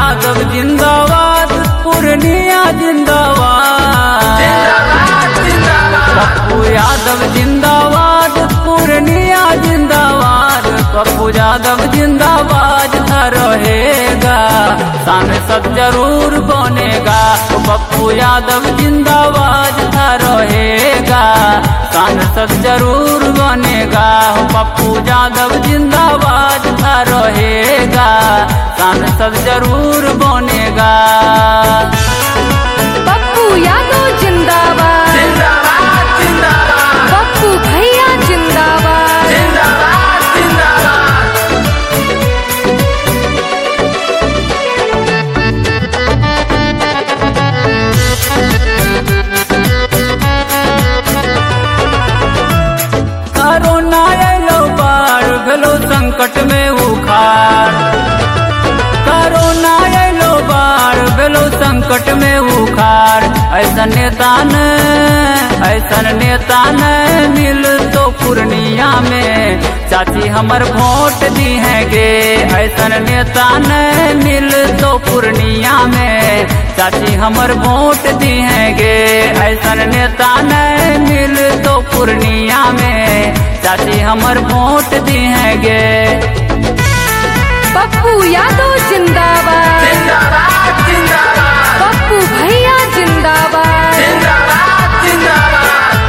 यादव जिंदाबाद, पूर्णिया जिंदाबाद, पप्पू यादव जिंदाबाद, पूर्णिया जिंदाबाद, पप्पू यादव जिंदाबाद था रहेगा, सांसद जरूर बनेगा। पप्पू यादव जिंदाबाद था रहेगा, सांसद जरूर बनेगा। पप्पू यादव जिंदाबाद था रहेगा, सांसद जरूर बनेगा। पप्पू यादव जिंदाबाद, जिंदाबाद जिंदाबाद, पप्पू भैया जिंदाबाद, जिंदाबाद जिंदाबाद। कोरोना अलो बाढ़ भेलो संकट में उखाड़, कोरोना अलो बाढ़ भेलो संकट में उखाड़। ऐसा नेता न मिल तो पूर्णिया में चाची हमर वोट दी है गे। ऐसा नेता न मिल तो पूर्णिया में चाची हमर वोट दी है गे। ऐसा नेता न मिल तो पूर्णिया में चाची हमर वोट दी है गे। पप्पू यादव जिंदाबाद, जिंदाबाद जिंदाबाद, पप्पू भैया जिंदाबाद, जिंदाबाद जिंदाबाद।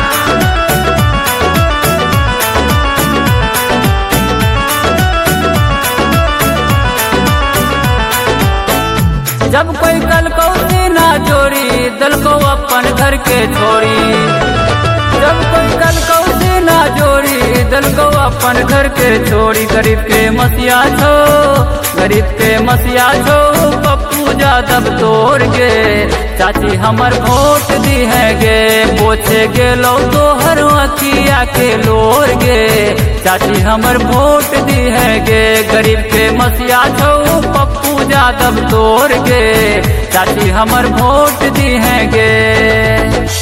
जब कोई कल को ना जोड़ी दल को अपन घर के छोड़ी, जब कोई कल को ना जोड़ी दल को अपन घर के छोड़ी। गरीब के मसिया छो, गरीब के मसिया छो, पप्पू यादव तोड़ गे चाची हमर वोट दी है गे। पोछे गेलो तोहर अखिया के लोर गे चाची हमर वोट दी है गे। गरीब के मसिया छो, पप्पू यादव तोड़ गे चाची हमर वोट दी है गे।